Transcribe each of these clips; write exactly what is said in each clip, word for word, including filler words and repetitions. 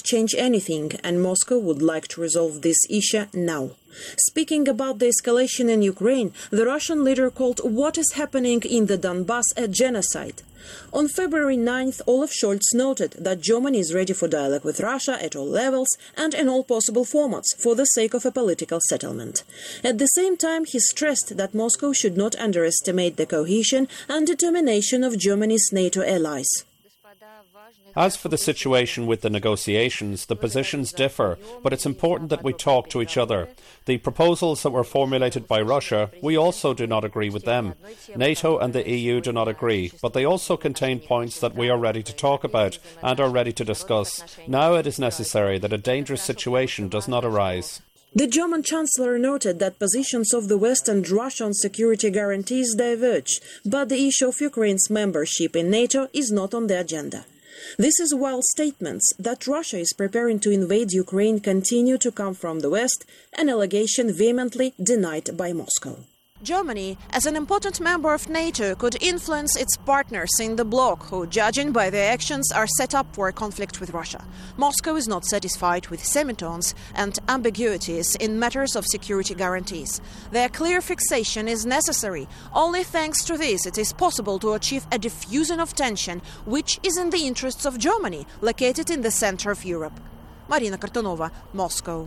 change anything, and Moscow would like to resolve this issue now. Speaking about the escalation in Ukraine, the Russian leader called what is happening in the Donbass a genocide. On February ninth, Olaf Scholz noted that Germany is ready for dialogue with Russia at all levels and in all possible formats for the sake of a political settlement. At the same time, he stressed that Moscow should not underestimate the cohesion and determination of Germany's NATO allies. As for the situation with the negotiations, the positions differ, but it's important that we talk to each other. The proposals that were formulated by Russia, we also do not agree with them. NATO and the E U do not agree, but they also contain points that we are ready to talk about and are ready to discuss. Now it is necessary that a dangerous situation does not arise. The German Chancellor noted that positions of the West and Russia on security guarantees diverge, but the issue of Ukraine's membership in NATO is not on the agenda. This is while statements that Russia is preparing to invade Ukraine continue to come from the West, an allegation vehemently denied by Moscow. Germany, as an important member of NATO, could influence its partners in the bloc who, judging by their actions, are set up for a conflict with Russia. Moscow is not satisfied with semitones and ambiguities in matters of security guarantees. Their clear fixation is necessary. Only thanks to this it is possible to achieve a diffusion of tension, which is in the interests of Germany, located in the center of Europe. Marina Kartonova, Moscow.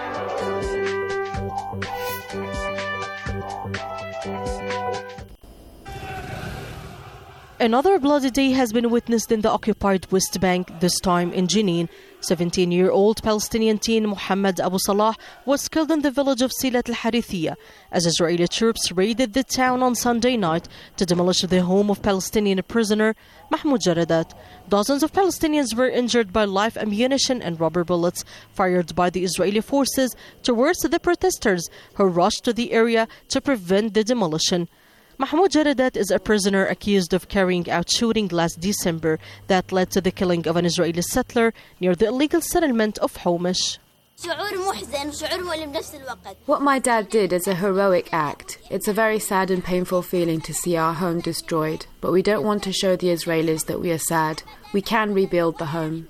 Another bloody day has been witnessed in the occupied West Bank, this time in Jenin. seventeen-year-old Palestinian teen Mohammed Abu Salah was killed in the village of Silat al-Harithiyah as Israeli troops raided the town on Sunday night to demolish the home of Palestinian prisoner Mahmoud Jaradat. Dozens of Palestinians were injured by live ammunition and rubber bullets fired by the Israeli forces towards the protesters who rushed to the area to prevent the demolition. Mahmoud Jaradat is a prisoner accused of carrying out shooting last December that led to the killing of an Israeli settler near the illegal settlement of Homish. What my dad did is a heroic act. It's a very sad and painful feeling to see our home destroyed, but we don't want to show the Israelis that we are sad. We can rebuild the home.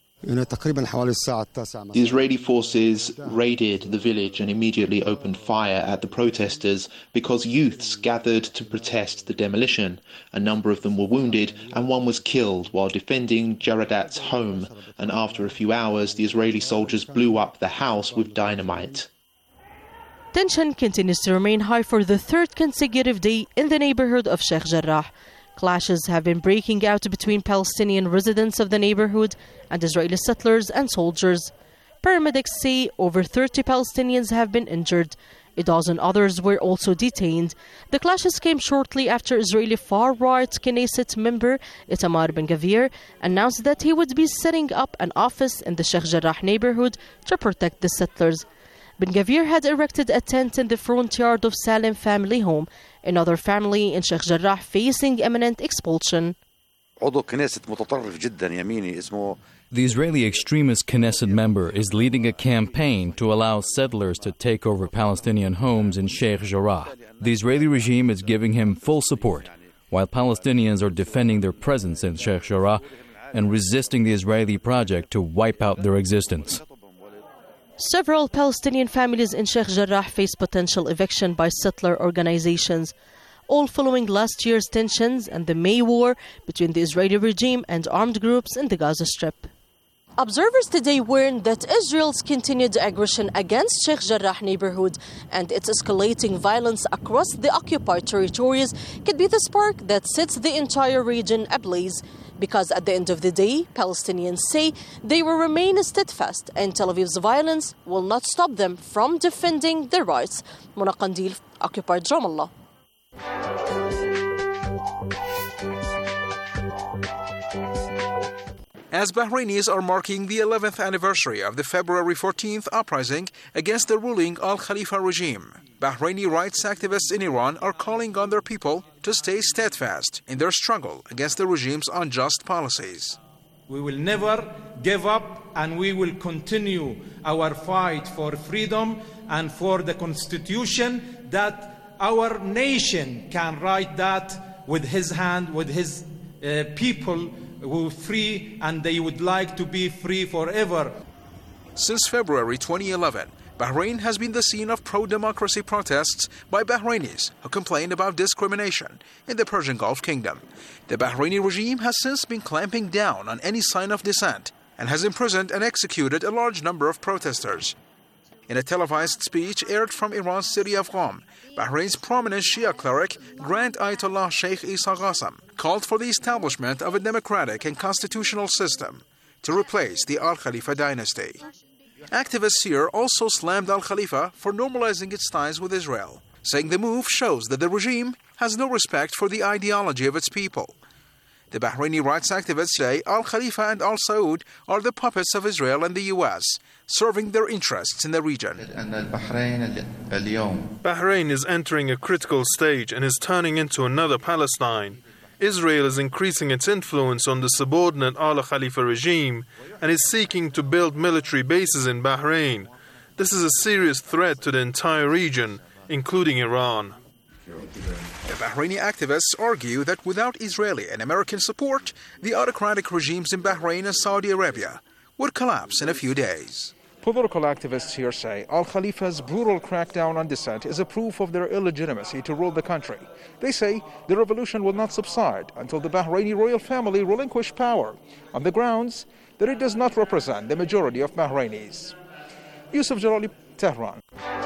The Israeli forces raided the village and immediately opened fire at the protesters because youths gathered to protest the demolition. A number of them were wounded and one was killed while defending Jaradat's home, and after a few hours the Israeli soldiers blew up the house with dynamite. Tension continues to remain high for the third consecutive day in the neighborhood of Sheikh Jarrah. Clashes have been breaking out between Palestinian residents of the neighborhood and Israeli settlers and soldiers. Paramedics say over thirty Palestinians have been injured. A dozen others were also detained. The clashes came shortly after Israeli far-right Knesset member Itamar Ben-Gvir announced that he would be setting up an office in the Sheikh Jarrah neighborhood to protect the settlers. Ben-Gvir had erected a tent in the front yard of Salem family home, another family in Sheikh Jarrah facing imminent expulsion. The Israeli extremist Knesset member is leading a campaign to allow settlers to take over Palestinian homes in Sheikh Jarrah. The Israeli regime is giving him full support, while Palestinians are defending their presence in Sheikh Jarrah and resisting the Israeli project to wipe out their existence. Several Palestinian families in Sheikh Jarrah face potential eviction by settler organizations, all following last year's tensions and the May war between the Israeli regime and armed groups in the Gaza Strip. Observers today warn that Israel's continued aggression against Sheikh Jarrah neighborhood and its escalating violence across the occupied territories could be the spark that sets the entire region ablaze. Because at the end of the day, Palestinians say they will remain steadfast and Tel Aviv's violence will not stop them from defending their rights. Mona Qandil, Occupied Ramallah. As Bahrainis are marking the eleventh anniversary of the February fourteenth uprising against the ruling Al Khalifa regime, Bahraini rights activists in Iran are calling on their people to stay steadfast in their struggle against the regime's unjust policies. We will never give up, and we will continue our fight for freedom and for the constitution that our nation can write that with his hand, with his uh, people who free and they would like to be free forever. Since February twenty eleven, Bahrain has been the scene of pro-democracy protests by Bahrainis who complain about discrimination in the Persian Gulf Kingdom. The Bahraini regime has since been clamping down on any sign of dissent and has imprisoned and executed a large number of protesters. In a televised speech aired from Iran's city of Qom, Bahrain's prominent Shia cleric, Grand Ayatollah Sheikh Isa Qassem, called for the establishment of a democratic and constitutional system to replace the Al Khalifa dynasty. Activists here also slammed Al Khalifa for normalizing its ties with Israel, saying the move shows that the regime has no respect for the ideology of its people. The Bahraini rights activists say Al Khalifa and Al Saud are the puppets of Israel and the U S, serving their interests in the region. Bahrain is entering a critical stage and is turning into another Palestine. Israel is increasing its influence on the subordinate Al Khalifa regime and is seeking to build military bases in Bahrain. This is a serious threat to the entire region, including Iran. The Bahraini activists argue that without Israeli and American support, the autocratic regimes in Bahrain and Saudi Arabia would collapse in a few days. Political activists here say Al Khalifa's brutal crackdown on dissent is a proof of their illegitimacy to rule the country. They say the revolution will not subside until the Bahraini royal family relinquish power on the grounds that it does not represent the majority of Bahrainis. Yusuf Jalali, Tehran.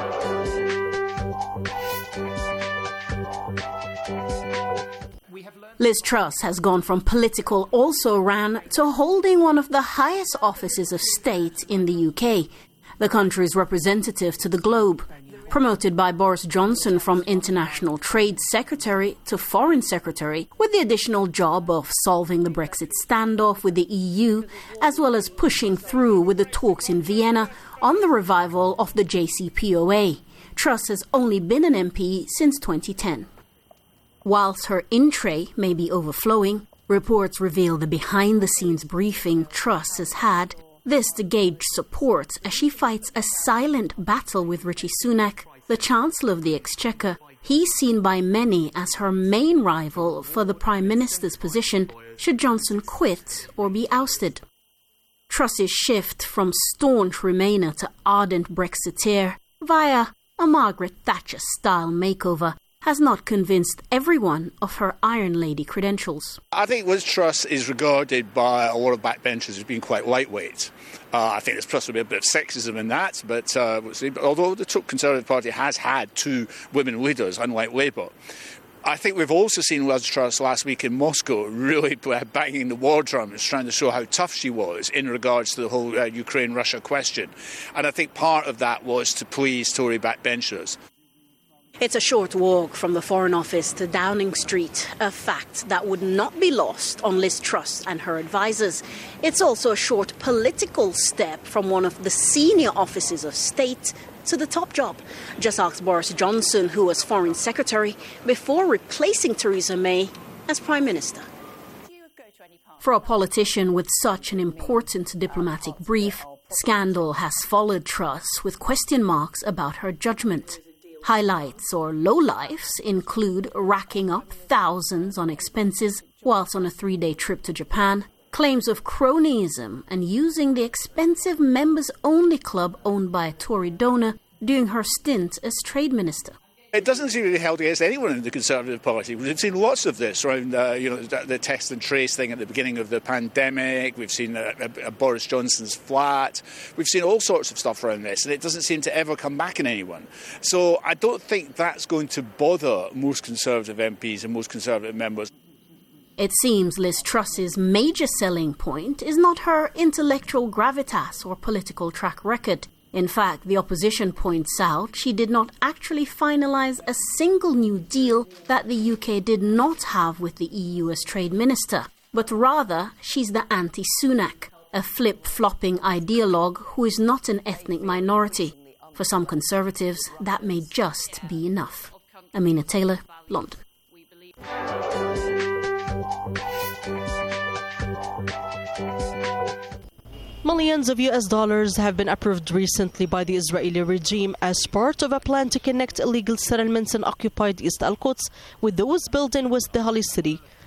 Liz Truss has gone from political also-ran to holding one of the highest offices of state in the U K, the country's representative to the globe. Promoted by Boris Johnson from International Trade Secretary to Foreign Secretary, with the additional job of solving the Brexit standoff with the E U, as well as pushing through with the talks in Vienna on the revival of the J C P O A. Truss has only been an M P since twenty ten. Whilst her in-tray may be overflowing, reports reveal the behind-the-scenes briefing Truss has had, this to gauge support as she fights a silent battle with Rishi Sunak, the Chancellor of the Exchequer. He's seen by many as her main rival for the Prime Minister's position should Johnson quit or be ousted. Truss's shift from staunch Remainer to ardent Brexiteer via a Margaret Thatcher-style makeover has not convinced everyone of her Iron Lady credentials. I think Liz Truss is regarded by a lot of backbenchers as being quite lightweight. Uh, I think there's possibly a bit of sexism in that, but uh, although the Conservative Party has had two women leaders, unlike Labour, I think we've also seen Liz Truss last week in Moscow really banging the war drums, trying to show how tough she was in regards to the whole uh, Ukraine-Russia question. And I think part of that was to please Tory backbenchers. It's a short walk from the Foreign Office to Downing Street, a fact that would not be lost on Liz Truss and her advisers. It's also a short political step from one of the senior offices of state to the top job. Just ask Boris Johnson, who was Foreign Secretary, before replacing Theresa May as Prime Minister. For a politician with such an important diplomatic brief, scandal has followed Truss with question marks about her judgment. Highlights or lowlifes include racking up thousands on expenses whilst on a three-day trip to Japan, claims of cronyism and using the expensive members-only club owned by a Tory donor during her stint as Trade Minister. It doesn't seem to be held against anyone in the Conservative Party. We've seen lots of this around, uh, you know, the, the test and trace thing at the beginning of the pandemic. We've seen uh, uh, Boris Johnson's flat. We've seen all sorts of stuff around this, and it doesn't seem to ever come back in anyone. So I don't think that's going to bother most Conservative M Ps and most Conservative members. It seems Liz Truss's major selling point is not her intellectual gravitas or political track record. In fact, the opposition points out she did not actually finalise a single new deal that the U K did not have with the E U as trade minister, but rather she's the anti-Sunak, a flip-flopping ideologue who is not an ethnic minority. For some Conservatives, that may just be enough. Amina Taylor, London. Millions of U S dollars have been approved recently by the Israeli regime as part of a plan to connect illegal settlements in occupied East Al-Quds with those built in West the Holy City.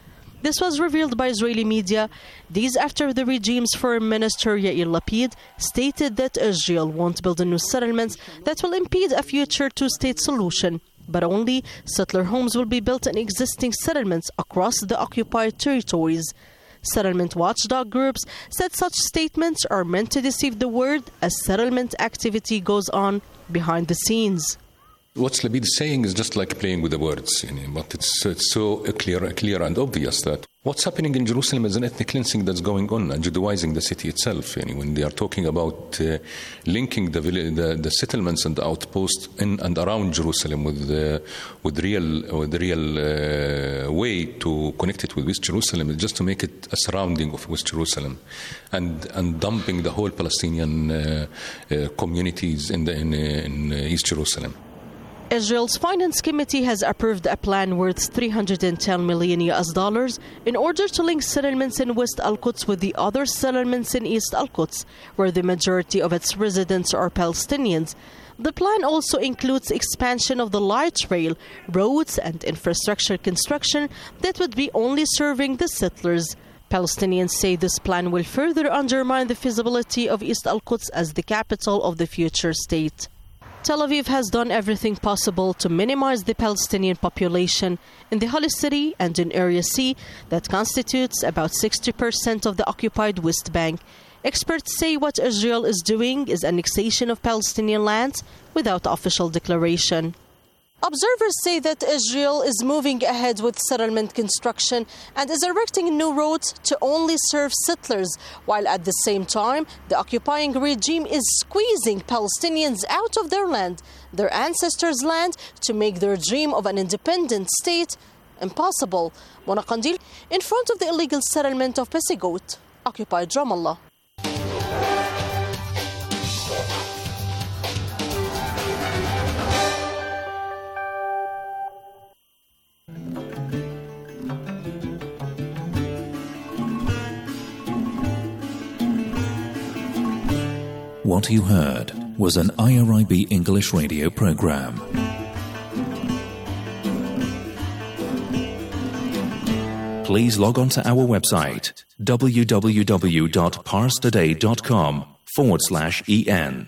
This was revealed by Israeli media days after the regime's foreign minister Yair Lapid stated that Israel won't build a new settlements that will impede a future two-state solution, but only settler homes will be built in existing settlements across the occupied territories. Settlement watchdog groups said such statements are meant to deceive the world as settlement activity goes on behind the scenes. What Lapid is saying is just like playing with the words, you know, but it's, it's so clear, clear and obvious that what's happening in Jerusalem is an ethnic cleansing that's going on and Judaizing the city itself. You know, when they are talking about uh, linking the, the the settlements and the outposts in and around Jerusalem with the with real with the real uh, way to connect it with West Jerusalem, is just to make it a surrounding of West Jerusalem, and and dumping the whole Palestinian uh, uh, communities in the in, in East Jerusalem. Israel's Finance Committee has approved a plan worth three hundred ten million U S dollars in order to link settlements in West Al-Quds with the other settlements in East Al-Quds, where the majority of its residents are Palestinians. The plan also includes expansion of the light rail, roads and infrastructure construction that would be only serving the settlers. Palestinians say this plan will further undermine the feasibility of East Al-Quds as the capital of the future state. Tel Aviv has done everything possible to minimize the Palestinian population in the Holy City and in Area C that constitutes about sixty percent of the occupied West Bank. Experts say what Israel is doing is annexation of Palestinian lands without official declaration. Observers say that Israel is moving ahead with settlement construction and is erecting new roads to only serve settlers, while at the same time the occupying regime is squeezing Palestinians out of their land, their ancestors' land, to make their dream of an independent state impossible. Mona Qandil in front of the illegal settlement of Pesigot, occupied Ramallah. What you heard was an I R I B English radio program. Please log on to our website w w w dot pars today dot com forward slash en.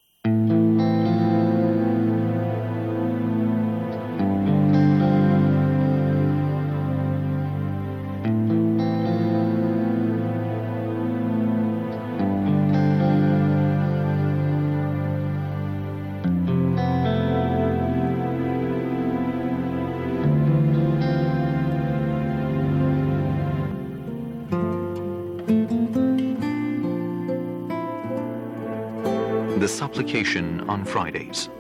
The supplication on Fridays.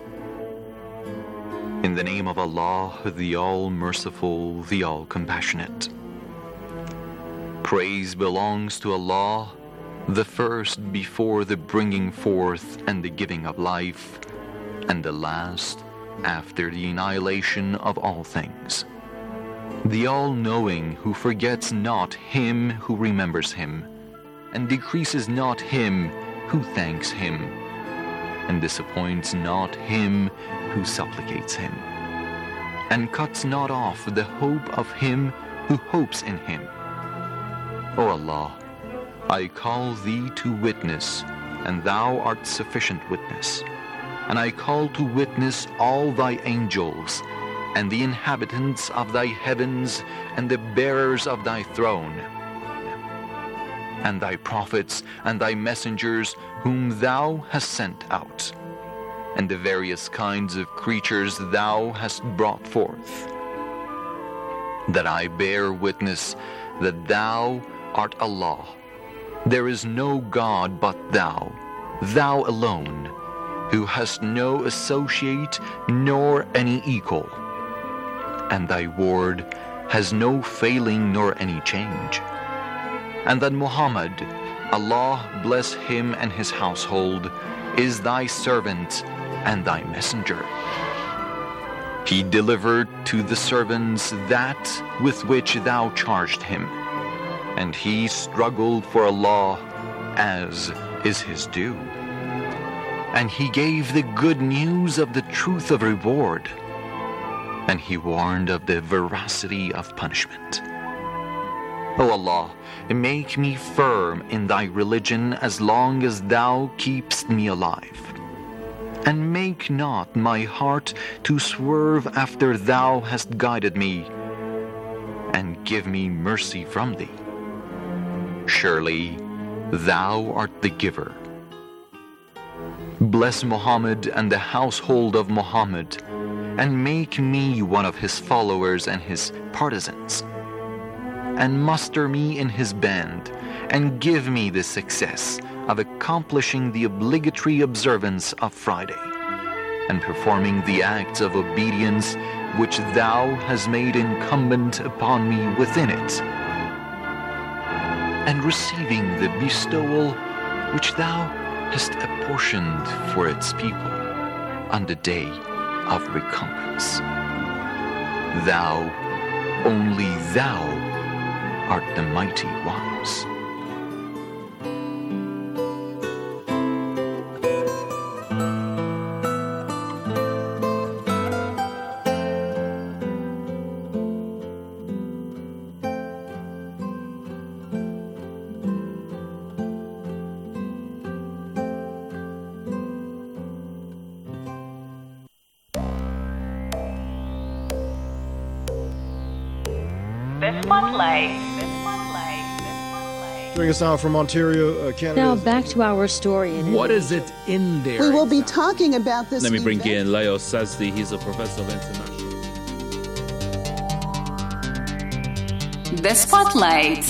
In the name of Allah, the All-Merciful, the All-Compassionate. Praise belongs to Allah, the first before the bringing forth and the giving of life, and the last after the annihilation of all things. The All-Knowing, who forgets not him who remembers him, and decreases not him who thanks him, and disappoints not him who supplicates him, and cuts not off the hope of him who hopes in him. O Allah, I call thee to witness, and thou art sufficient witness, and I call to witness all thy angels, and the inhabitants of thy heavens, and the bearers of thy throne, and thy prophets and thy messengers whom thou hast sent out, and the various kinds of creatures thou hast brought forth, that I bear witness that thou art Allah. There is no God but thou, thou alone, who hast no associate nor any equal, and thy word has no failing nor any change. And that Muhammad, Allah bless him and his household, is thy servant and thy messenger. He delivered to the servants that with which thou charged him, and he struggled for Allah as is his due. And he gave the good news of the truth of reward, and he warned of the veracity of punishment. O Allah, make me firm in thy religion as long as thou keepst me alive. And make not my heart to swerve after thou hast guided me, and give me mercy from thee. Surely thou art the giver. Bless Muhammad and the household of Muhammad, and make me one of his followers and his partisans. And muster me in his band, and give me the success of accomplishing the obligatory observance of Friday, and performing the acts of obedience which thou hast made incumbent upon me within it, and receiving the bestowal which thou hast apportioned for its people on the day of recompense. Thou, only thou, art the mighty wise. The Spotlight. Joining us now from Ontario, uh, Canada. Now back to our story. In what is it in there? We will be talking about this. Let me bring event. in Leo Sazdi. He's a professor of international. The Spotlight.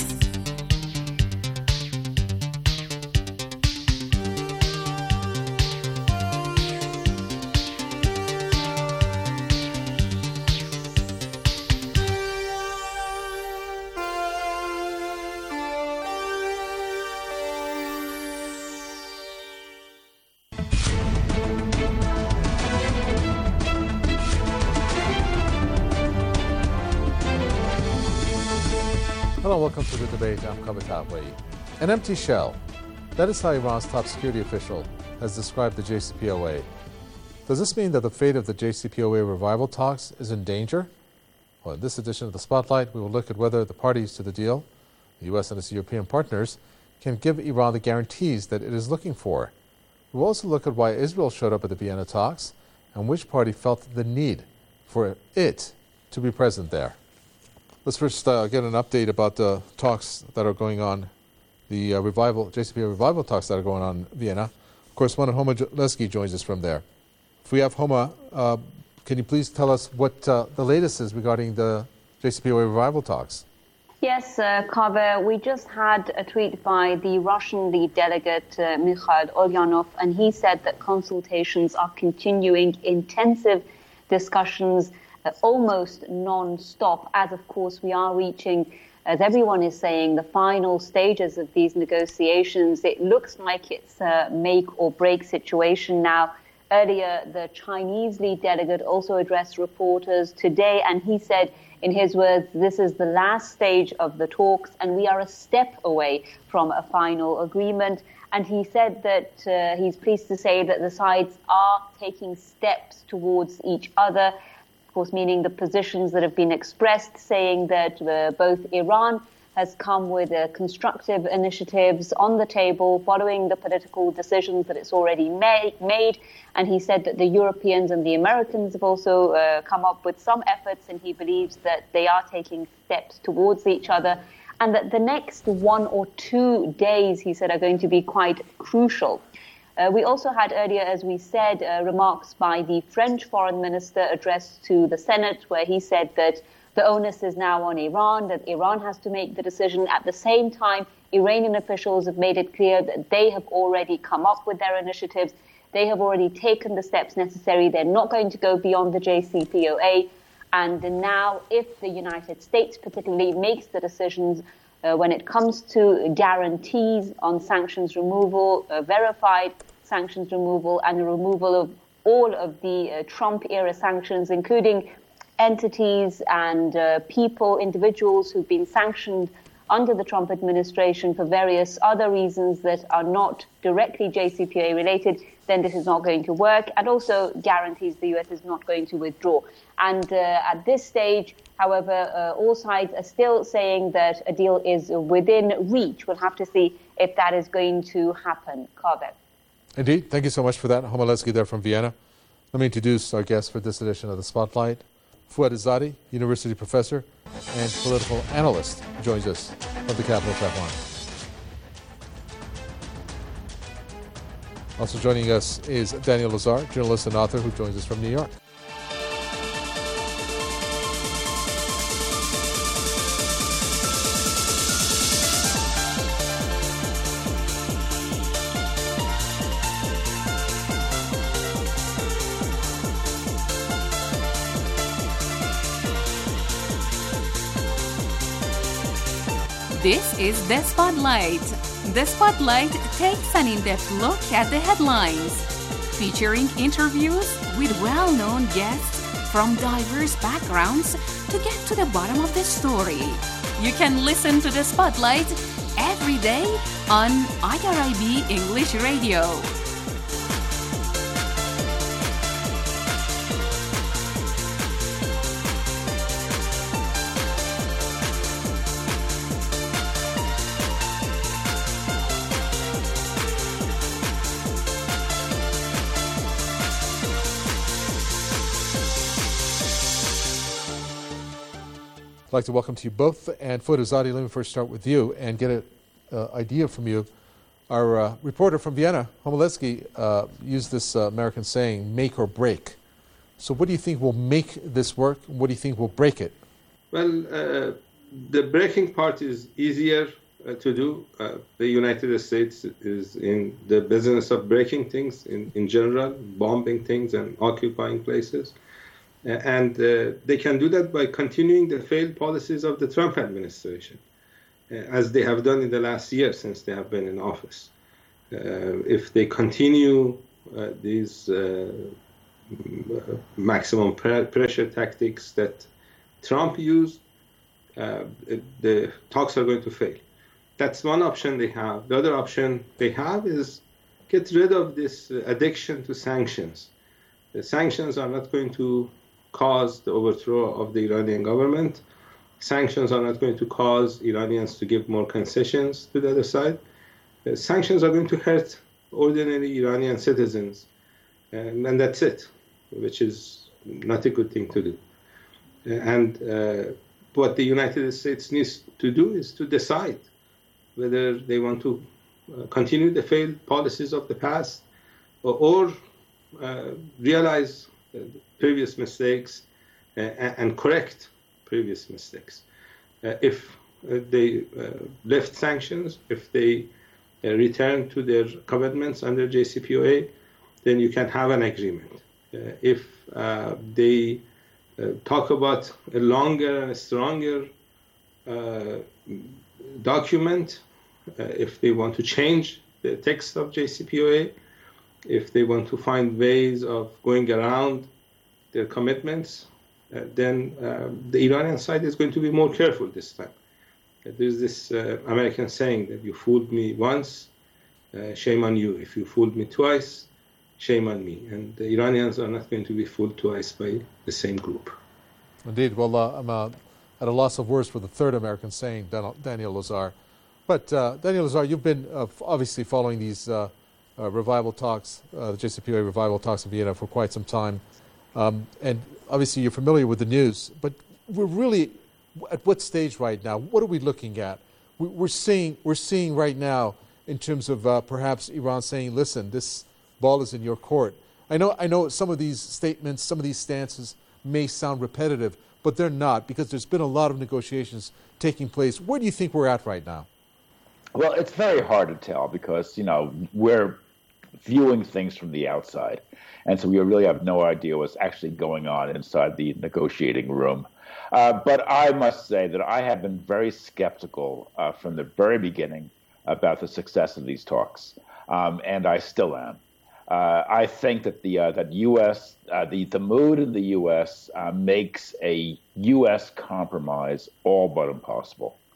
Hello, welcome to the debate. I'm Kavit Wei. An empty shell. That is how Iran's top security official has described the J C P O A. Does this mean that the fate of the J C P O A revival talks is in danger? Well, in this edition of the Spotlight, we will look at whether the parties to the deal, the U S and its European partners, can give Iran the guarantees that it is looking for. We will also look at why Israel showed up at the Vienna talks and which party felt the need for it to be present there. Let's first uh, get an update about the talks that are going on, the uh, revival, J C P O A revival talks that are going on in Vienna. Correspondent Homa Lesky joins us from there. If we have Homa, uh, can you please tell us what uh, the latest is regarding the J C P O A revival talks? Yes, uh, Kaveh, we just had a tweet by the Russian lead delegate, uh, Mikhail Ulyanov, and he said that consultations are continuing, intensive discussions, uh, almost non-stop, as of course we are reaching, as everyone is saying, the final stages of these negotiations. It looks like it's a make or break situation now. Earlier, the Chinese lead delegate also addressed reporters today, and he said, in his words, this is the last stage of the talks, and we are a step away from a final agreement. And he said that uh, he's pleased to say that the sides are taking steps towards each other, of course, meaning the positions that have been expressed, saying that uh, both Iran has come with uh, constructive initiatives on the table following the political decisions that it's already ma- made. And he said that the Europeans and the Americans have also uh, come up with some efforts, and he believes that they are taking steps towards each other, and that the next one or two days, he said, are going to be quite crucial. Uh, we also had earlier, as we said, uh, remarks by the French foreign minister addressed to the Senate, where he said that the onus is now on Iran, that Iran has to make the decision. At the same time, Iranian officials have made it clear that they have already come up with their initiatives. They have already taken the steps necessary. They're not going to go beyond the J C P O A. And now, if the United States particularly makes the decisions uh, when it comes to guarantees on sanctions removal, uh, verified sanctions removal, and the removal of all of the uh, Trump-era sanctions, including entities and uh, people, individuals who've been sanctioned under the Trump administration for various other reasons that are not directly J C P O A related, then this is not going to work, and also guarantees the U S is not going to withdraw. And uh, at this stage, however, uh, all sides are still saying that a deal is within reach. We'll have to see if that is going to happen. Kaveh. Indeed. Thank you so much for that. Homoletsky there from Vienna. Let me introduce our guest for this edition of The Spotlight. Fouad Azadi, university professor and political analyst, joins us from the capital, Tehran. Also joining us is Daniel Lazar, journalist and author, who joins us from New York. This is The Spotlight. The Spotlight takes an in-depth look at the headlines, featuring interviews with well-known guests from diverse backgrounds to get to the bottom of the story. You can listen to The Spotlight every day on I R I B English Radio. I'd like to welcome to you both. And Fouad Azadi, let me first start with you and get an uh, idea from you. Our uh, reporter from Vienna, Homoletsky, uh, used this uh, American saying, make or break. So what do you think will make this work? And what do you think will break it? Well, uh, the breaking part is easier uh, to do. Uh, the United States is in the business of breaking things in, in general, bombing things and occupying places. Uh, and uh, they can do that by continuing the failed policies of the Trump administration, uh, as they have done in the last year since they have been in office. Uh, if they continue uh, these uh, maximum pre- pressure tactics that Trump used, uh, the talks are going to fail. That's one option they have. The other option they have is get rid of this addiction to sanctions. The sanctions are not going to cause the overthrow of the Iranian government. Sanctions are not going to cause Iranians to give more concessions to the other side. Uh, sanctions are going to hurt ordinary Iranian citizens, and, and that's it, which is not a good thing to do. Uh, and uh, what the United States needs to do is to decide whether they want to uh, continue the failed policies of the past or, or uh, realize uh, previous mistakes uh, and correct previous mistakes. Uh, if uh, they uh, lift sanctions, if they uh, return to their commitments under J C P O A, then you can have an agreement. Uh, if uh, they uh, talk about a longer and a stronger uh, document, uh, if they want to change the text of J C P O A, if they want to find ways of going around their commitments, uh, then uh, the Iranian side is going to be more careful this time. Uh, there's this uh, American saying that you fooled me once, uh, shame on you. If you fooled me twice, shame on me. And the Iranians are not going to be fooled twice by the same group. Indeed. Well, uh, I'm uh, at a loss of words for the third American saying, Daniel Lazar. But uh, Daniel Lazar, you've been uh, obviously following these uh, uh, revival talks, uh, the J C P O A revival talks in Vienna for quite some time. Um, and obviously you're familiar with the news, but we're really at what stage right now? What are we looking at? We're seeing, we're seeing right now in terms of uh, perhaps Iran saying, listen, this ball is in your court. I know, I know some of these statements, some of these stances may sound repetitive, but they're not, because there's been a lot of negotiations taking place. Where do you think we're at right now? Well, it's very hard to tell because, you know, we're viewing things from the outside. And so we really have no idea what's actually going on inside the negotiating room. Uh, but I must say that I have been very skeptical uh, from the very beginning about the success of these talks, um, and I still am. Uh, I think that the uh, that U S uh, the the mood in the U S uh, makes a U S compromise all but impossible.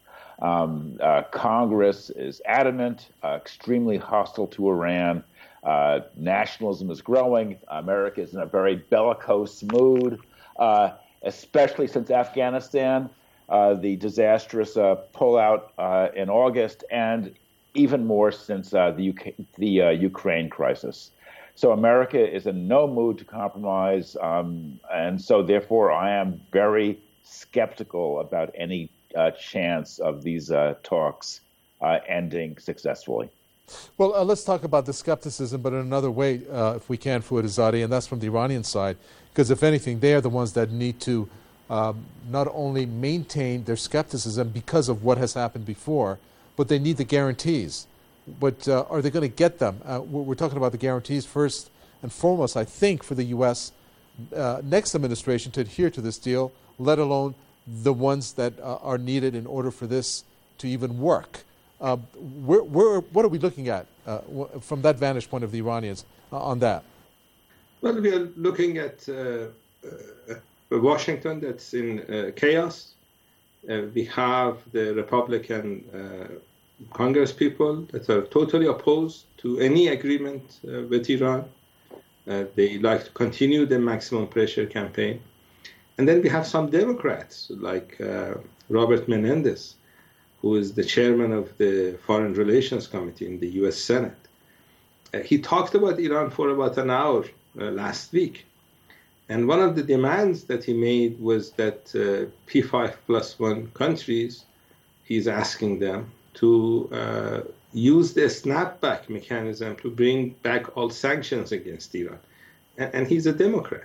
Um, uh, Congress is adamant, uh, extremely hostile to Iran. Uh, nationalism is growing. America is in a very bellicose mood, uh, especially since Afghanistan, uh, the disastrous uh, pullout uh, in August, and even more since uh, the, U K, the uh, Ukraine crisis. So America is in no mood to compromise, um, and so therefore I am very skeptical about any uh, chance of these uh, talks uh, ending successfully. Well, uh, let's talk about the skepticism, but in another way, uh, if we can, Fouad, and that's from the Iranian side, because if anything, they are the ones that need to um, not only maintain their skepticism because of what has happened before, but they need the guarantees. But uh, are they going to get them? Uh, we're talking about the guarantees first and foremost, I think, for the U S uh, next administration to adhere to this deal, let alone the ones that uh, are needed in order for this to even work. Uh, where, where, what are we looking at uh, w- from that vantage point of the Iranians uh, on that? Well, we are looking at uh, uh, Washington that's in uh, chaos. Uh, we have the Republican uh, Congress people that are totally opposed to any agreement uh, with Iran. Uh, they like to continue the maximum pressure campaign. And then we have some Democrats like uh, Robert Menendez, who is the chairman of the Foreign Relations Committee in the U S Senate. Uh, he talked about Iran for about an hour uh, last week. And one of the demands that he made was that uh, P five plus one countries, he's asking them to uh, use the snapback mechanism to bring back all sanctions against Iran. And, and he's a Democrat.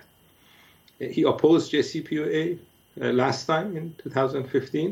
He opposed J C P O A uh, last time in two thousand fifteen.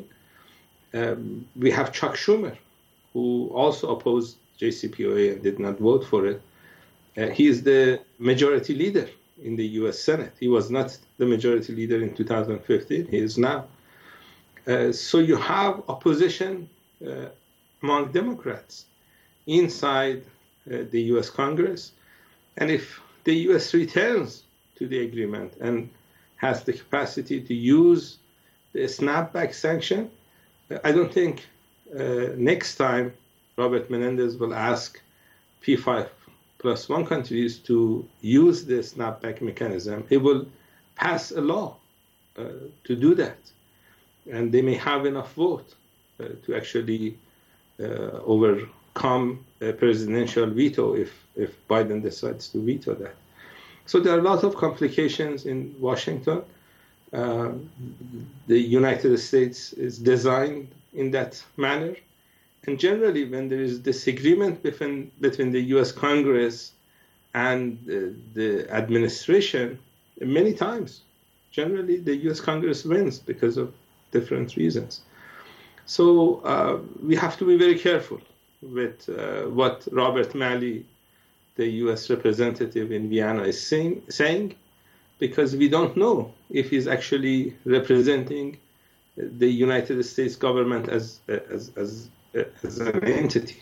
Um, we have Chuck Schumer, who also opposed J C P O A and did not vote for it. Uh, he is the majority leader in the U S Senate. He was not the majority leader in two thousand fifteen. He is now. Uh, so you have opposition uh, among Democrats inside uh, the U S Congress. And if the U S returns to the agreement and has the capacity to use the snapback sanction, I don't think uh, next time Robert Menendez will ask P five plus one countries to use the snapback mechanism. He will pass a law uh, to do that. And they may have enough vote uh, to actually uh, overcome a presidential veto if, if Biden decides to veto that. So there are a lot of complications in Washington. Uh, the United States is designed in that manner. And generally, when there is disagreement between, between the U S Congress and uh, the administration, many times, generally, the U S Congress wins because of different reasons. So uh, we have to be very careful with uh, what Robert Malley, the U S representative in Vienna, is saying, saying, because we don't know if he's actually representing the United States government as as as, as an entity.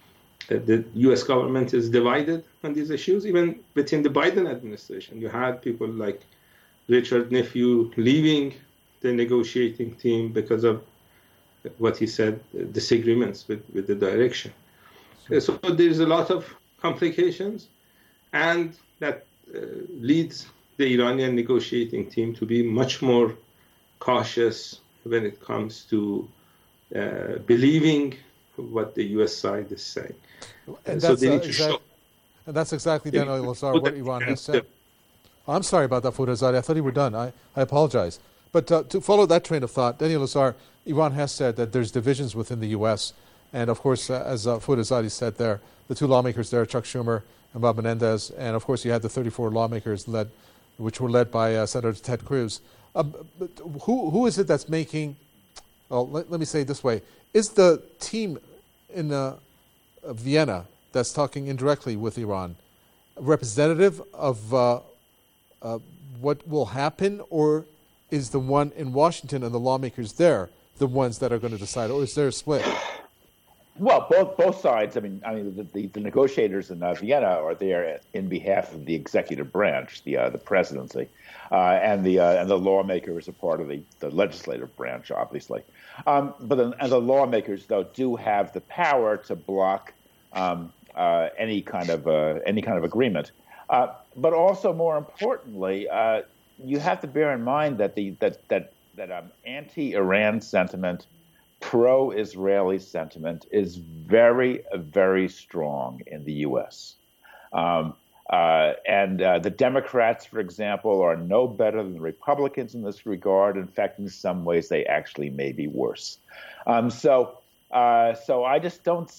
The U S government is divided on these issues. Even within the Biden administration, you had people like Richard Nephew leaving the negotiating team because of what he said, disagreements with, with the direction. Sure. So there's a lot of complications, and that uh, leads the Iranian negotiating team to be much more cautious when it comes to uh, believing what the U S side is saying. And so that's, they need uh, to exact, show. And that's exactly, Daniel Lazar, what Iran has said. Oh, I'm sorry about that, Fouad. I thought you were done. I, I apologize. But uh, to follow that train of thought, Daniel Lazar, Iran has said that there's divisions within the U S. And, of course, uh, as uh, Fouad Azadi said there, the two lawmakers there, Chuck Schumer and Bob Menendez, and, of course, you had the thirty-four lawmakers led, which were led by uh, Senator Ted Cruz. Um, but who who is it that's making, well, let, let me say it this way, is the team in uh, Vienna that's talking indirectly with Iran representative of uh, uh, what will happen, or is the one in Washington and the lawmakers there the ones that are going to decide, or is there a split? Well, both both sides. I mean, I mean, the, the, the negotiators in uh, Vienna are there in behalf of the executive branch, the uh, the presidency, uh, and the uh, and the lawmakers are part of the, the legislative branch, obviously. Um, but then, and the lawmakers, though, do have the power to block um, uh, any kind of uh, any kind of agreement. Uh, but also, more importantly, uh, you have to bear in mind that the that that that um, anti-Iran sentiment, pro-Israeli sentiment is very, very strong in the U S. Um, uh, and uh, the Democrats, for example, are no better than the Republicans in this regard. In fact, in some ways, they actually may be worse. Um, so, uh, so I just don't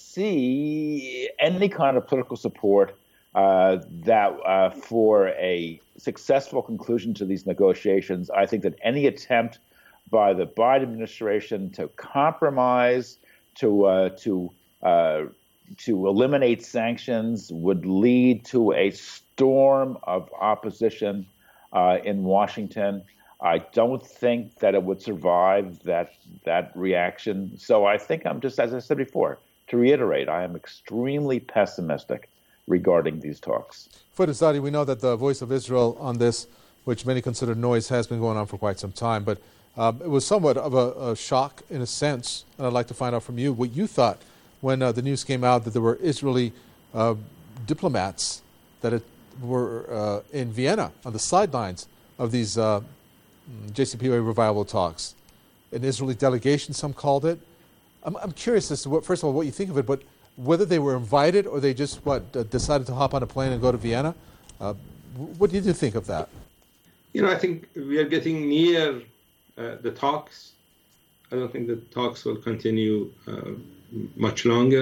see any kind of political support uh, that uh, for a successful conclusion to these negotiations. I think that any attempt by the Biden administration to compromise, to uh, to uh, to eliminate sanctions would lead to a storm of opposition uh, in Washington. I don't think that it would survive that that reaction. So I think I'm just, as I said before, to reiterate, I am extremely pessimistic regarding these talks. Fuad Eszadi, we know that the voice of Israel on this, which many consider noise, has been going on for quite some time, but Um, it was somewhat of a, a shock in a sense, and I'd like to find out from you what you thought when uh, the news came out that there were Israeli uh, diplomats that it were uh, in Vienna on the sidelines of these uh, J C P O A revival talks. An Israeli delegation, some called it. I'm, I'm curious as to, what, first of all, what you think of it, but whether they were invited or they just, what, uh, decided to hop on a plane and go to Vienna. Uh, what did you think of that? You know, I think we are getting near Uh, the talks. I don't think the talks will continue uh, much longer.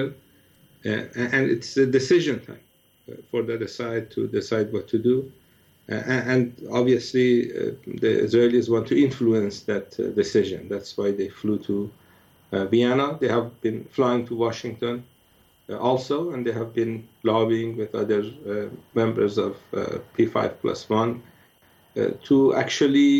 Uh, and it's a decision time uh, for the other side to decide what to do. Uh, and obviously, uh, the Israelis want to influence that uh, decision. That's why they flew to uh, Vienna. They have been flying to Washington uh, also, and they have been lobbying with other uh, members of uh, P five plus one uh, to actually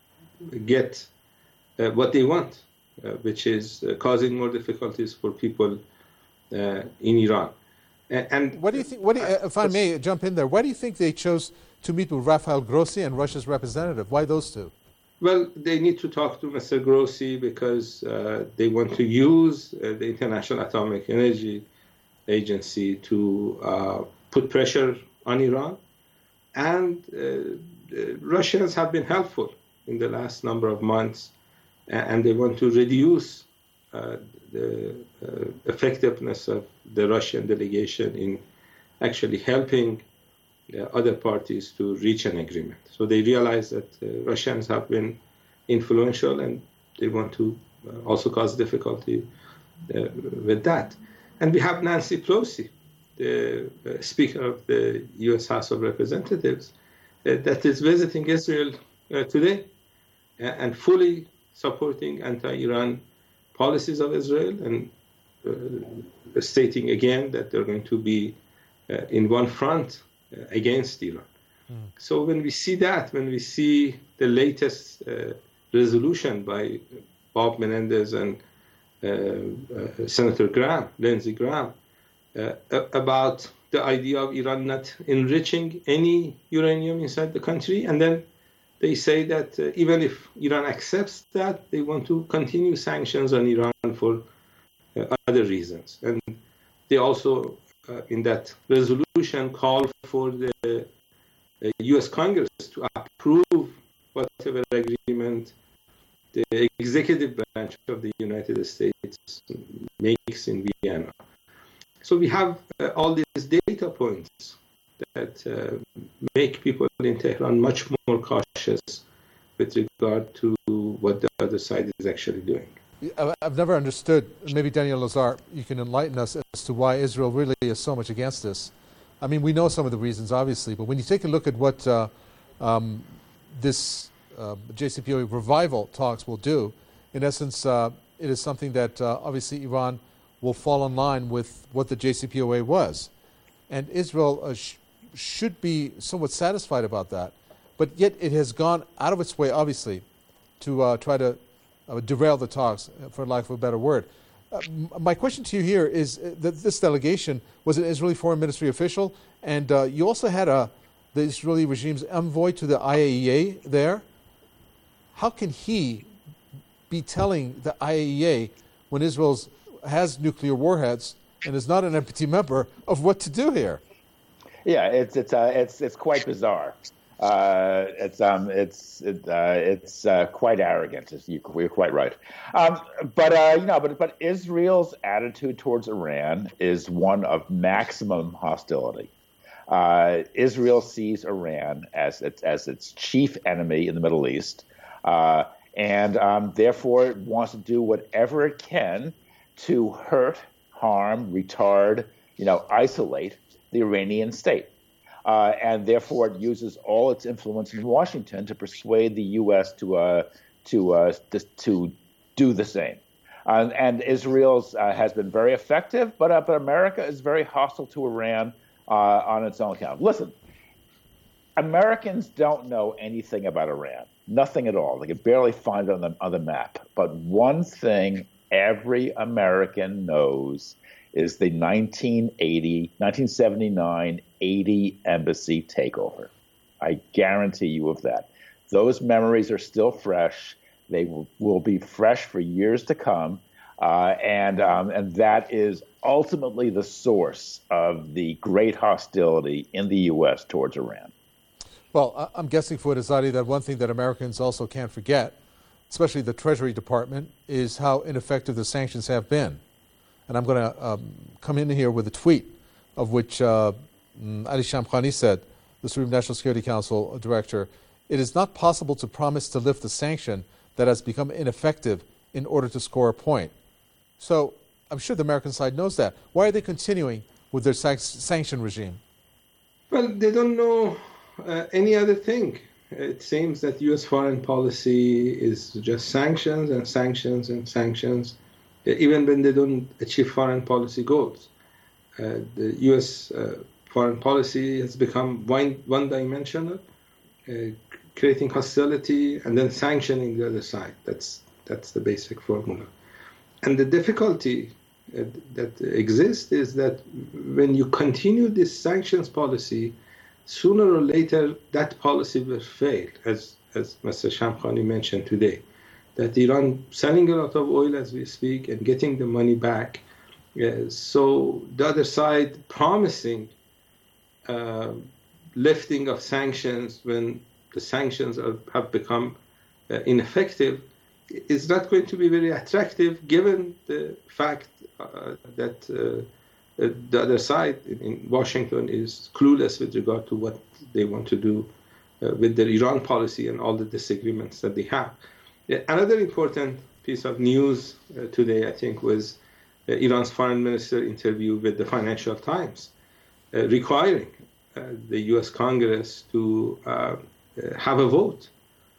get uh, what they want, uh, which is uh, causing more difficulties for people uh, in Iran. And, and what do you think? What do you, uh, if I may jump in there, why do you think they chose to meet with Rafael Grossi and Russia's representative? Why those two? Well, they need to talk to Mister Grossi because uh, they want to use uh, the International Atomic Energy Agency to uh, put pressure on Iran, and uh, the Russians have been helpful in the last number of months, and they want to reduce uh, the uh, effectiveness of the Russian delegation in actually helping uh, other parties to reach an agreement. So they realize that uh, Russians have been influential, and they want to uh, also cause difficulty uh, with that. And we have Nancy Pelosi, the uh, Speaker of the U S House of Representatives, uh, that is visiting Israel uh, today, and fully supporting anti-Iran policies of Israel, and uh, stating again that they're going to be uh, in one front uh, against Iran. Mm. So when we see that, when we see the latest uh, resolution by Bob Menendez and uh, uh, Senator Graham, Lindsey Graham, uh, about the idea of Iran not enriching any uranium inside the country, and then they say that uh, even if Iran accepts that, they want to continue sanctions on Iran for uh, other reasons. And they also, uh, in that resolution, call for the uh, U S Congress to approve whatever agreement the executive branch of the United States makes in Vienna. So we have uh, all these data points that uh, make people in Tehran much more cautious with regard to what the other side is actually doing. I've never understood, maybe Daniel Lazar, you can enlighten us as to why Israel really is so much against this. I mean, we know some of the reasons, obviously, but when you take a look at what uh, um, this uh, J C P O A revival talks will do, in essence, uh, it is something that uh, obviously Iran will fall in line with what the J C P O A was. And Israel uh, sh- should be somewhat satisfied about that. But yet it has gone out of its way, obviously, to uh, try to uh, derail the talks, for lack of a better word. uh, my question to you here is that this delegation was an Israeli foreign ministry official, and uh, you also had a the Israeli regime's envoy to the I A E A there. How can he be telling the I A E A when Israel has nuclear warheads and is not an N P T member of what to do here? Yeah, it's it's uh, it's it's quite bizarre. Uh, it's um it's it, uh, it's uh, quite arrogant. You, you're quite right. Um, but uh, you know, but but Israel's attitude towards Iran is one of maximum hostility. Uh, Israel sees Iran as its as its chief enemy in the Middle East, uh, and um, therefore it wants to do whatever it can to hurt, harm, retard, you know, isolate the Iranian state. Uh, and therefore, it uses all its influence in Washington to persuade the U S to uh, to uh, to, to do the same. Uh, and Israel uh, has been very effective, but uh, but America is very hostile to Iran uh, on its own account. Listen, Americans don't know anything about Iran, nothing at all. They can barely find it on the on the map. But one thing every American knows is the nineteen eighty, nineteen seventy-nine, eighty embassy takeover. I guarantee you of that. Those memories are still fresh. They will, will be fresh for years to come. Uh, and um, and that is ultimately the source of the great hostility in the U S towards Iran. Well, I'm guessing, Fouad Azadi, that one thing that Americans also can't forget, especially the Treasury Department, is how ineffective the sanctions have been. And I'm going to um, come in here with a tweet of which uh, Ali Shamkhani said, the Supreme National Security Council director, it is not possible to promise to lift the sanction that has become ineffective in order to score a point. So I'm sure the American side knows that. Why are they continuing with their san- sanction regime? Well, they don't know uh, any other thing. It seems that U S foreign policy is just sanctions and sanctions and sanctions, even when they don't achieve foreign policy goals. Uh, the U S uh, foreign policy has become one, one-dimensional, uh, creating hostility and then sanctioning the other side. That's that's the basic formula. And the difficulty uh, that exists is that when you continue this sanctions policy, sooner or later that policy will fail, as, as Mister Shamkhani mentioned today. That Iran selling a lot of oil as we speak and getting the money back. Uh, so the other side promising uh, lifting of sanctions when the sanctions are, have become uh, ineffective is not going to be very attractive given the fact uh, that uh, the other side in, in Washington is clueless with regard to what they want to do uh, with their Iran policy and all the disagreements that they have. Another important piece of news uh, today, I think, was uh, Iran's foreign minister interview with the Financial Times, uh, requiring uh, the U S Congress to uh, uh, have a vote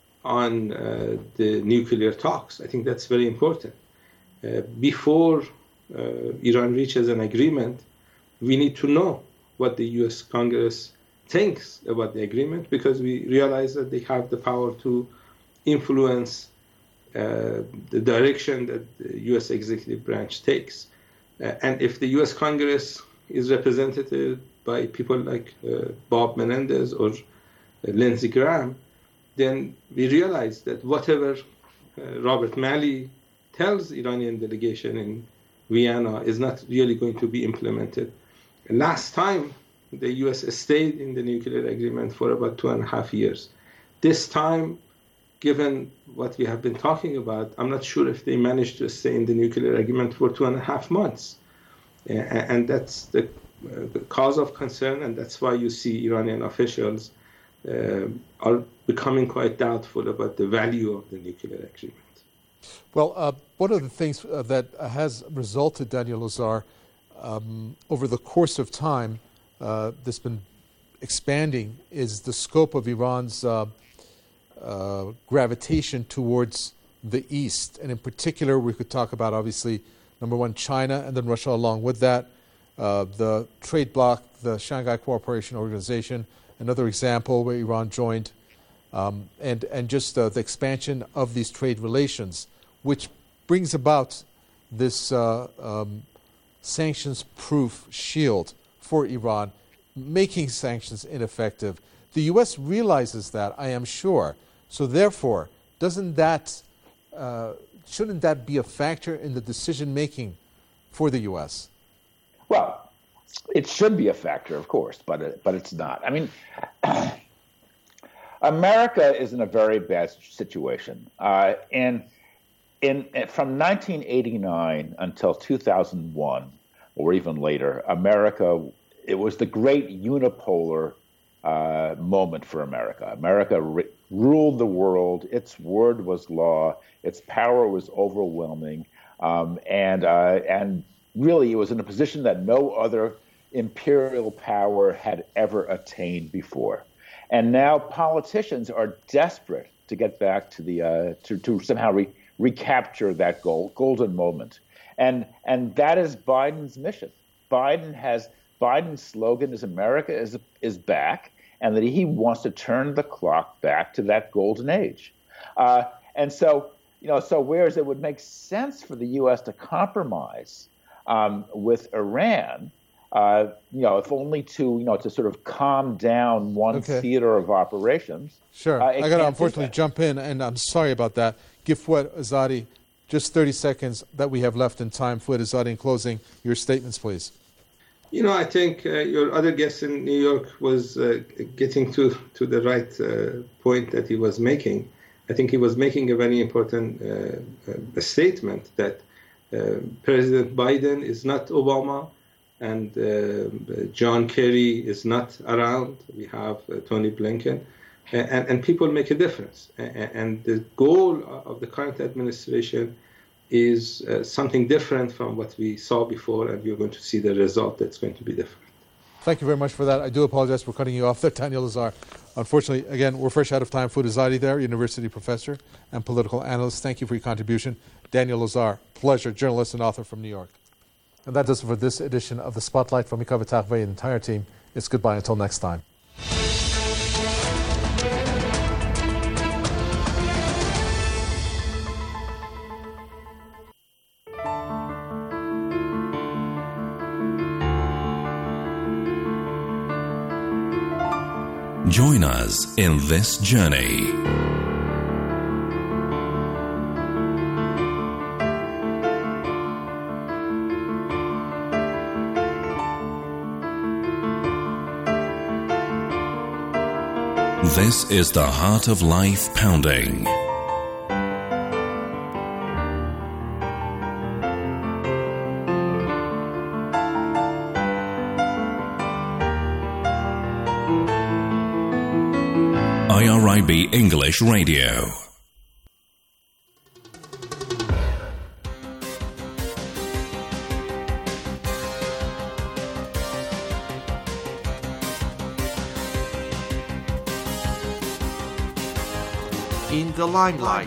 on uh, the nuclear talks. I think that's very important. Uh, before uh, Iran reaches an agreement, we need to know what the U S Congress thinks about the agreement, because we realize that they have the power to influence Uh, the direction that the U S executive branch takes. Uh, and if the U S Congress is represented by people like uh, Bob Menendez or uh, Lindsey Graham, then we realize that whatever uh, Robert Malley tells Iranian delegation in Vienna is not really going to be implemented. And last time, the U S stayed in the nuclear agreement for about two and a half years. This time, given what we have been talking about, I'm not sure if they managed to stay in the nuclear agreement for two and a half months. And that's the, uh, the cause of concern, and that's why you see Iranian officials uh, are becoming quite doubtful about the value of the nuclear agreement. Well, uh, one of the things uh, that has resulted, Daniel Lazar, um, over the course of time, uh, that's been expanding, is the scope of Iran's uh, Uh, gravitation towards the East. And in particular, we could talk about, obviously, number one, China, and then Russia along with that. Uh, the trade bloc, the Shanghai Cooperation Organization, another example where Iran joined, um, and, and just uh, the expansion of these trade relations, which brings about this uh, um, sanctions-proof shield for Iran, making sanctions ineffective. The U S realizes that, I am sure. So therefore, doesn't that, uh, shouldn't that be a factor in the decision-making for the U S? Well, it should be a factor, of course, but it, but it's not. I mean, America is in a very bad situation. Uh, and in, from nineteen eighty-nine until two thousand one, or even later, America, it was the great unipolar uh, moment for America. America re- ruled the world. Its word was law. Its power was overwhelming. Um, and uh, and really, it was in a position that no other imperial power had ever attained before. And now politicians are desperate to get back to the uh, to, to somehow re- recapture that gold, golden moment. And and that is Biden's mission. Biden has Biden's slogan is America is is back, and that he wants to turn the clock back to that golden age. Uh, and so, you know, so whereas it would make sense for the U S to compromise um, with Iran, uh, you know, if only to, you know, to sort of calm down one okay. theater of operations. Sure. Uh, I got to unfortunately jump in, and I'm sorry about that. Give Fouad Azadi just thirty seconds that we have left in time. Fouad Azadi, in closing, your statements, please. You know, I think uh, your other guest in New York was uh, getting to, to the right uh, point that he was making. I think he was making a very important uh, uh, statement that uh, President Biden is not Obama, and uh, John Kerry is not around. We have uh, Tony Blinken, and, and people make a difference. And, and the goal of the current administration is uh, something different from what we saw before, and you're going to see the result that's going to be different. Thank you very much for that. I do apologize for cutting you off there, Daniel Lazare. Unfortunately, again, we're fresh out of time. Fouad Azadi there, university professor and political analyst. Thank you for your contribution. Daniel Lazare, pleasure, journalist and author from New York. And that does it for this edition of The Spotlight. From Mikava Takveh and the entire team, it's goodbye until next time. Join us in this journey. This is the Heart of Life Pounding. I R I B English Radio. In the limelight.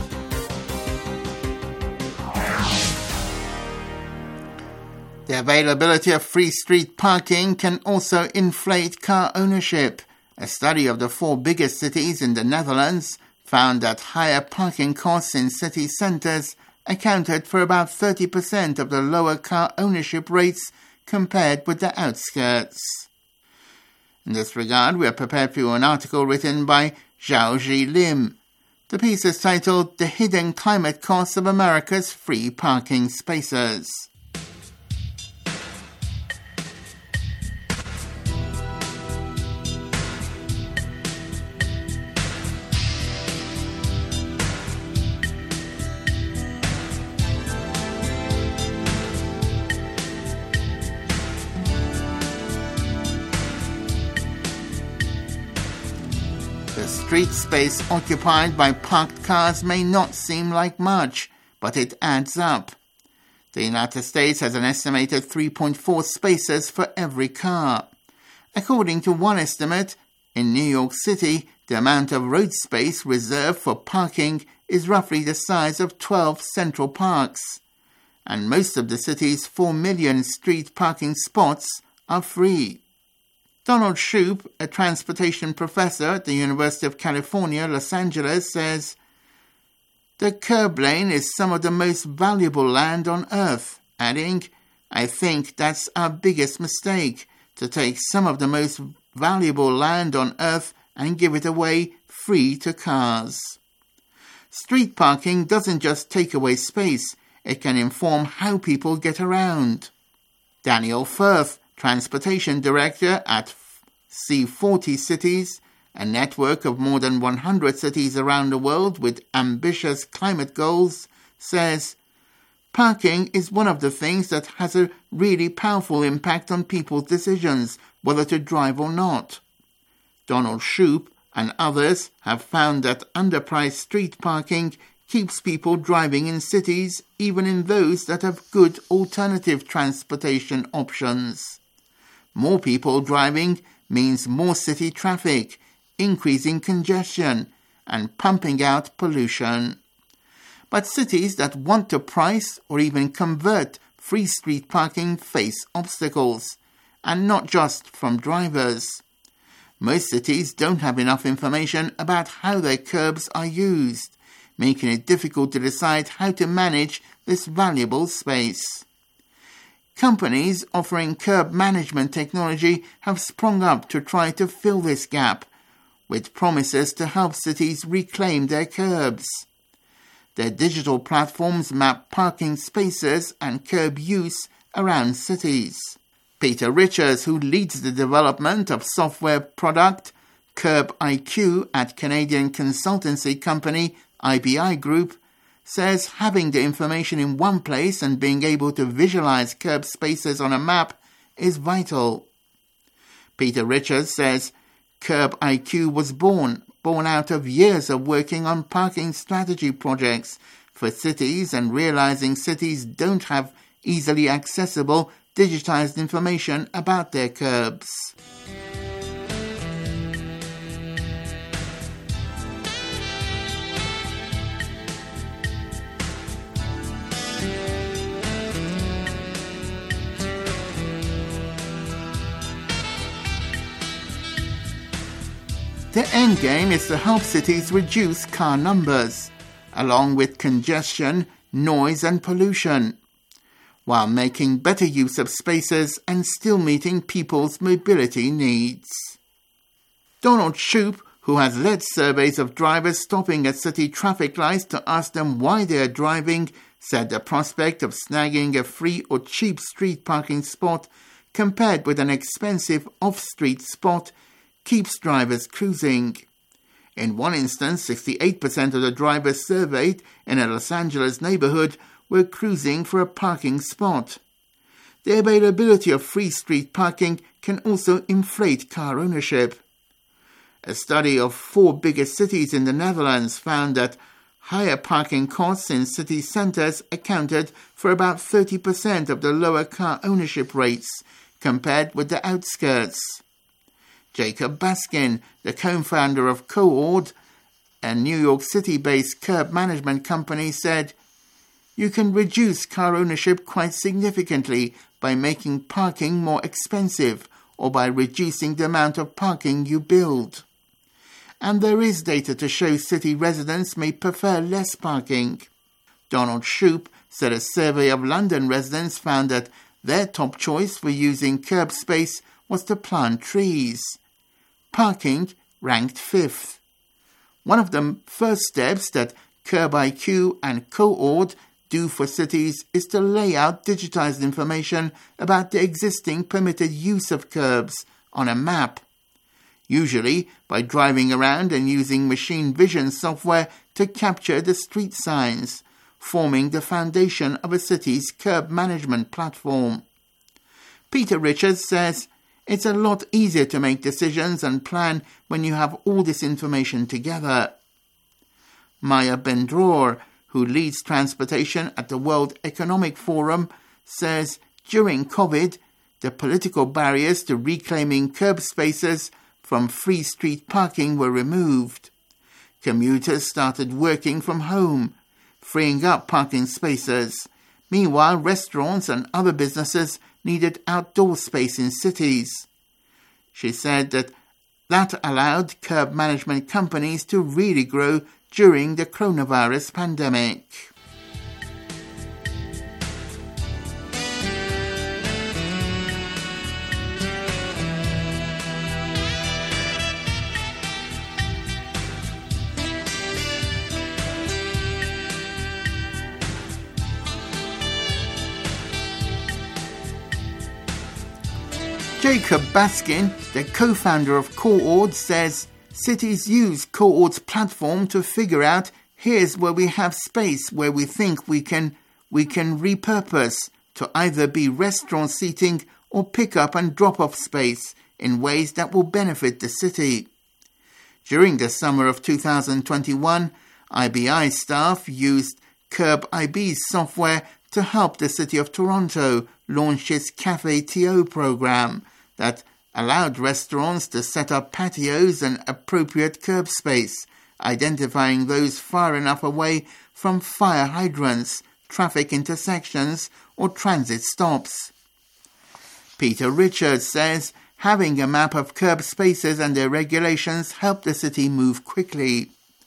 The availability of free street parking can also inflate car ownership. A study of the four biggest cities in the Netherlands found that higher parking costs in city centres accounted for about thirty percent of the lower car ownership rates compared with the outskirts. In this regard, we are prepared for you an article written by Zhao Ji Lim. The piece is titled The Hidden Climate Costs of America's Free Parking Spaces. Street space occupied by parked cars may not seem like much, but it adds up. The United States has an estimated three point four spaces for every car. According to one estimate, in New York City, the amount of road space reserved for parking is roughly the size of twelve Central Parks. And most of the city's four million street parking spots are free. Donald Shoup, a transportation professor at the University of California, Los Angeles, says, The curb lane is some of the most valuable land on earth, adding, I think that's our biggest mistake, to take some of the most valuable land on earth and give it away free to cars. Street parking doesn't just take away space, it can inform how people get around. Daniel Firth, Transportation Director at C forty Cities, a network of more than one hundred cities around the world with ambitious climate goals, says, parking is one of the things that has a really powerful impact on people's decisions whether to drive or not. Donald Shoup and others have found that underpriced street parking keeps people driving in cities, even in those that have good alternative transportation options. More people driving means more city traffic, increasing congestion, and pumping out pollution. But cities that want to price or even convert free street parking face obstacles, and not just from drivers. Most cities don't have enough information about how their curbs are used, making it difficult to decide how to manage this valuable space. Companies offering curb management technology have sprung up to try to fill this gap, with promises to help cities reclaim their curbs. Their digital platforms map parking spaces and curb use around cities. Peter Richards, who leads the development of software product Curb I Q at Canadian consultancy company I B I Group, says having the information in one place and being able to visualize curb spaces on a map is vital. Peter Richards says Curb I Q was born, born out of years of working on parking strategy projects for cities and realizing cities don't have easily accessible digitized information about their curbs. The end game is to help cities reduce car numbers, along with congestion, noise and pollution, while making better use of spaces and still meeting people's mobility needs. Donald Shoup, who has led surveys of drivers stopping at city traffic lights to ask them why they are driving, said the prospect of snagging a free or cheap street parking spot compared with an expensive off-street spot keeps drivers cruising. In one instance, sixty-eight percent of the drivers surveyed in a Los Angeles neighborhood were cruising for a parking spot. The availability of free street parking can also inflate car ownership. A study of four biggest cities in the Netherlands found that higher parking costs in city centres accounted for about thirty percent of the lower car ownership rates compared with the outskirts. Jacob Baskin, the co-founder of CoOrd, a New York City-based curb management company, said, "You can reduce car ownership quite significantly by making parking more expensive or by reducing the amount of parking you build. And there is data to show city residents may prefer less parking." Donald Shoup said a survey of London residents found that their top choice for using curb space was to plant trees. Parking ranked fifth. One of the first steps that Curb I Q and CoOrd do for cities is to lay out digitized information about the existing permitted use of curbs on a map, usually by driving around and using machine vision software to capture the street signs, forming the foundation of a city's curb management platform. Peter Richards says, "It's a lot easier to make decisions and plan when you have all this information together." Maya Ben-Dror, who leads transportation at the World Economic Forum, says during COVID, the political barriers to reclaiming curb spaces from free street parking were removed. Commuters started working from home, freeing up parking spaces. Meanwhile, restaurants and other businesses needed outdoor space in cities. She said that that allowed curb management companies to really grow during the coronavirus pandemic. Jacob Baskin, the co-founder of CoreOrd, says cities use CoreOrd's platform to figure out here's where we have space where we think we can we can repurpose to either be restaurant seating or pick up and drop off space in ways that will benefit the city. During the summer of two thousand twenty-one, I B I staff used CurbIB's software to help the City of Toronto launch its Cafe T O program that allowed restaurants to set up patios and appropriate curb space, identifying those far enough away from fire hydrants, traffic intersections, or transit stops. Peter Richards says having a map of curb spaces and their regulations helped the city move quickly.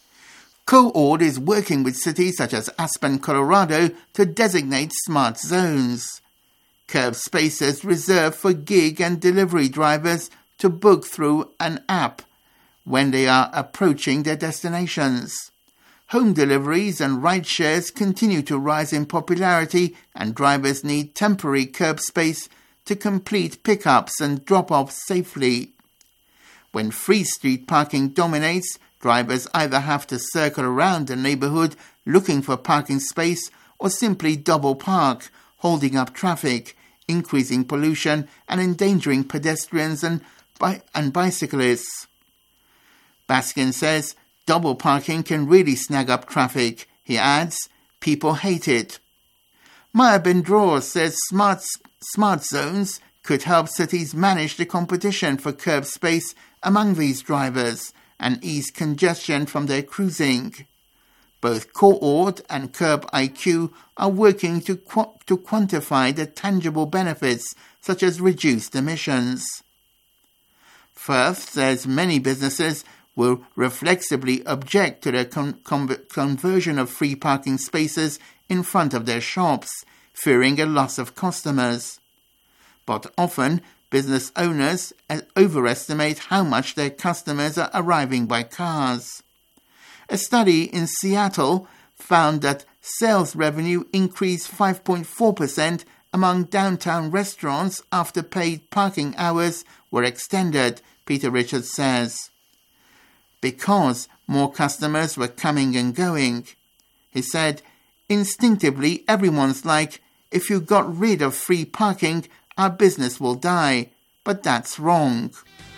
CoreOrd is working with cities such as Aspen, Colorado, to designate smart zones. Curb spaces reserved for gig and delivery drivers to book through an app when they are approaching their destinations. Home deliveries and ride shares continue to rise in popularity, and drivers need temporary curb space to complete pickups and drop-offs safely. When free street parking dominates, drivers either have to circle around the neighborhood looking for parking space or simply double park, holding up traffic, increasing pollution and endangering pedestrians and, bi- and bicyclists. Baskin says double parking can really snag up traffic. He adds, people hate it. Maya Bendror says smart, smart zones could help cities manage the competition for curb space among these drivers and ease congestion from their cruising. Both CoreOrd and CurbIQ are working to, qu- to quantify the tangible benefits, such as reduced emissions. Firth says many businesses will reflexively object to the con- con- conversion of free parking spaces in front of their shops, fearing a loss of customers. But often, business owners overestimate how much their customers are arriving by cars. A study in Seattle found that sales revenue increased five point four percent among downtown restaurants after paid parking hours were extended, Peter Richards says, because more customers were coming and going. He said, instinctively everyone's like, if you got rid of free parking, our business will die. But that's wrong.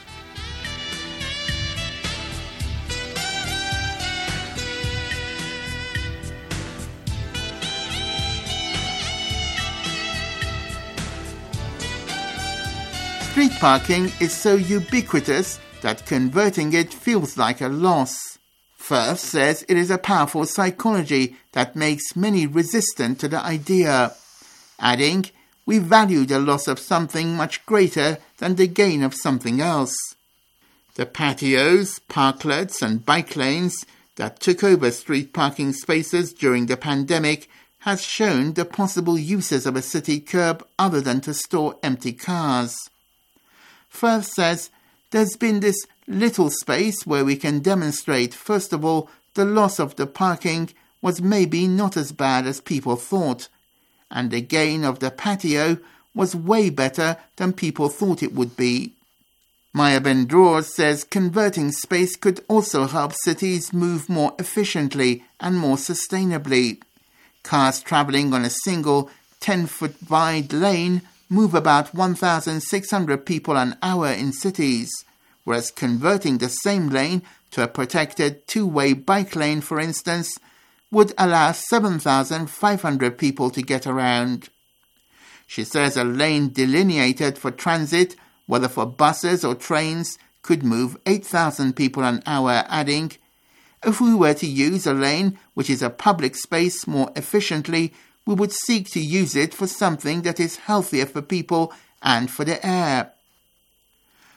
Street parking is so ubiquitous that converting it feels like a loss. Firth says it is a powerful psychology that makes many resistant to the idea, adding, we value the loss of something much greater than the gain of something else. The patios, parklets and bike lanes that took over street parking spaces during the pandemic has shown the possible uses of a city curb other than to store empty cars. Firth says there's been this little space where we can demonstrate, first of all, the loss of the parking was maybe not as bad as people thought, and the gain of the patio was way better than people thought it would be. Maya Bendror says converting space could also help cities move more efficiently and more sustainably. Cars travelling on a single ten-foot wide lane move about one thousand six hundred people an hour in cities, whereas converting the same lane to a protected two-way bike lane, for instance, would allow seven thousand five hundred people to get around. She says a lane delineated for transit, whether for buses or trains, could move eight thousand people an hour, adding, if we were to use a lane which is a public space more efficiently, we would seek to use it for something that is healthier for people and for the air.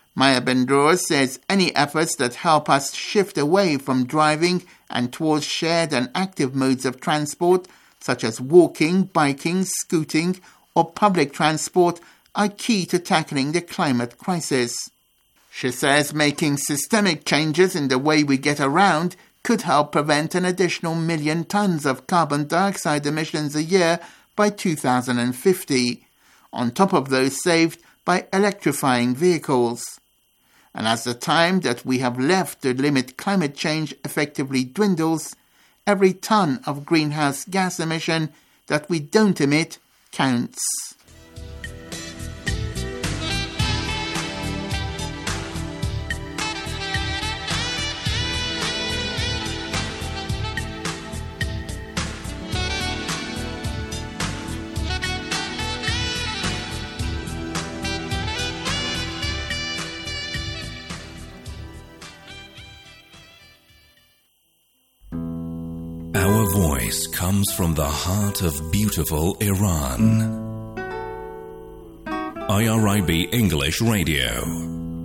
Maya Bendrour says any efforts that help us shift away from driving and towards shared and active modes of transport, such as walking, biking, scooting, or public transport, are key to tackling the climate crisis. She says making systemic changes in the way we get around could help prevent an additional million tons of carbon dioxide emissions a year by two thousand fifty, on top of those saved by electrifying vehicles. And as the time that we have left to limit climate change effectively dwindles, every ton of greenhouse gas emission that we don't emit counts. Our voice comes from the heart of beautiful Iran. I R I B English Radio.